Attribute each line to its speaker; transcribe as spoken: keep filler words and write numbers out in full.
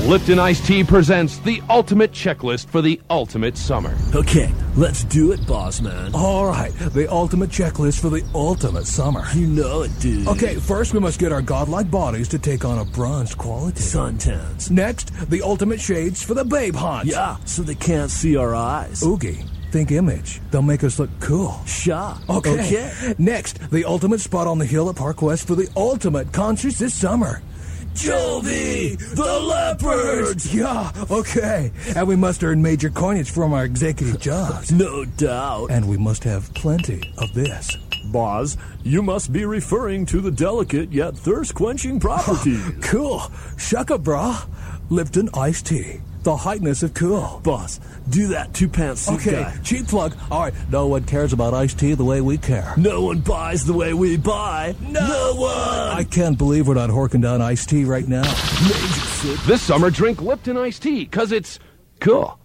Speaker 1: Lipton Iced Tea presents the ultimate checklist for the ultimate summer.
Speaker 2: Okay, let's do it, boss man.
Speaker 3: All right, the ultimate checklist for the ultimate summer.
Speaker 2: You know it, dude.
Speaker 3: Okay, first we must get our godlike bodies to take on a bronzed quality.
Speaker 2: Suntans.
Speaker 3: Next, the ultimate shades for the babe hunt.
Speaker 2: Yeah, so they can't see our eyes.
Speaker 3: Oogie. Think image. They'll make us look cool.
Speaker 2: Sha.
Speaker 3: Okay.
Speaker 2: okay.
Speaker 3: Next, the ultimate spot on the hill at Park West for the ultimate concerts this summer.
Speaker 2: Jovi, the Leopards!
Speaker 3: Yeah, okay. And we must earn major coinage from our executive jobs.
Speaker 2: No doubt.
Speaker 3: And we must have plenty of this.
Speaker 2: Boss, you must be referring to the delicate yet thirst-quenching properties.
Speaker 3: Cool. Shucka, brah. Lipton Iced Tea. The heightness of cool.
Speaker 2: Boss, do that two-pants suit
Speaker 3: okay,
Speaker 2: guy.
Speaker 3: Cheap plug. All right, no one cares about iced tea the way we care.
Speaker 2: No one buys the way we buy. No, no one!
Speaker 3: I can't believe we're not horking down iced tea right now.
Speaker 1: This summer, drink Lipton Iced Tea, because it's cool.